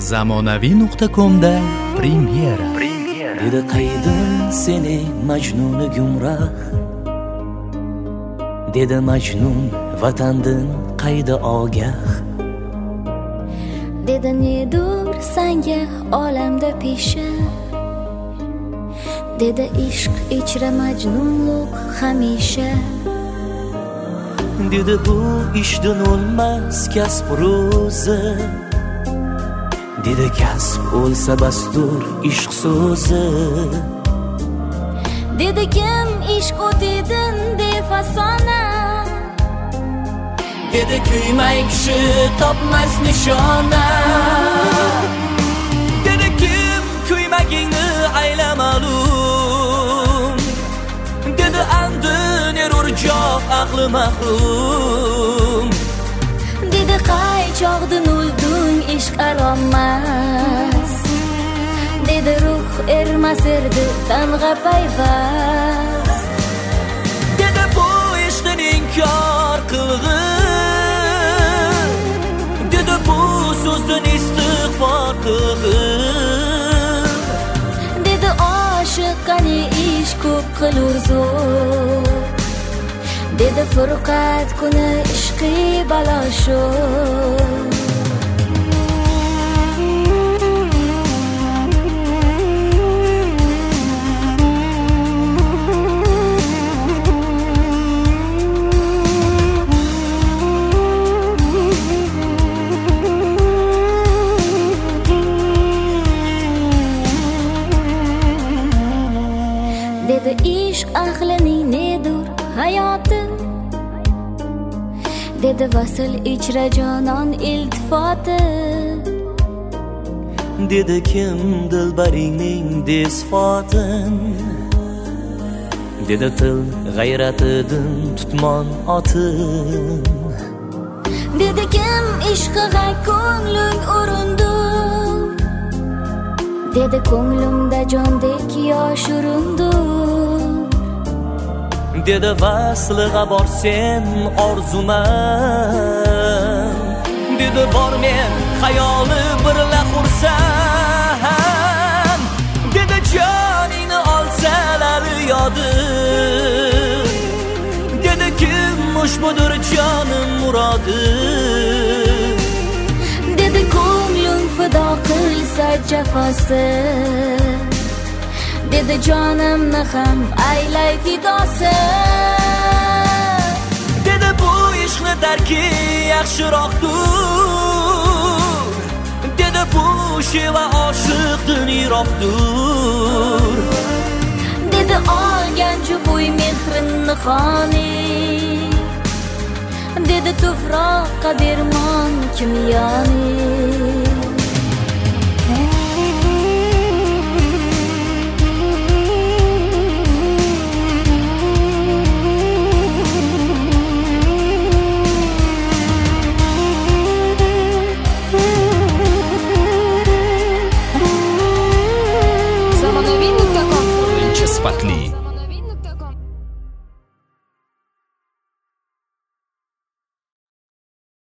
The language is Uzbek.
zamonaviy.com'da premyera. Dedi qaydim seni majnuni gumroh, dedi majnun vatandin qayda ogah, dedi nedur sanga olamda pesha, dedi ishq ichra majnunlik hamisha, dedi bu ishdan o'lmas kasb ro'zi, dedi kasb o'lsa bastur ishq so'zi, dedi kim ishq o'tidin deb afsona, dedi kuymay kishi topmas nishona, dedi kim kuymagingni ayla ma'lum, dedi andin erurjoq aqli mahrum, dedi qaychoqdin o'lding ishq aromas, dedi ruh ermas erdi tanga payvast, dedi bu ishdan inkor qilg'in, dedi bu so'zdan istig'for qilg'in, dedi oshiq qani ish ko'p qilur zo'r, dedi furqat kuni ishqi balo shu. Dedi ishq ahlining nedur hayoti, dedi vasl ichra jonon iltifoti, dedi kim dilbaringning desfotin, dedi til g'ayratidan tutmon otin, dedi kim ishqiga ko'ngling urindur, dedi ko'nglimda jondek yosh urindur, dedi vasliga bor sen orzuman, dedi bor men xayoli birla xursand, dedi joningni olsalar yodim, dedi kim ushbudir jonim murodim, dedi ko'nglim fido qilsa jafosi, dedi jonimni ham aylay fidosi, dedi bu ishqni tarki yaxshiroqdir, dedi bu sheva oshiqdan yiroqdir, dedi olganchi bo'y mehrinni xoni, dedi tuproqqa dermon kim yoni.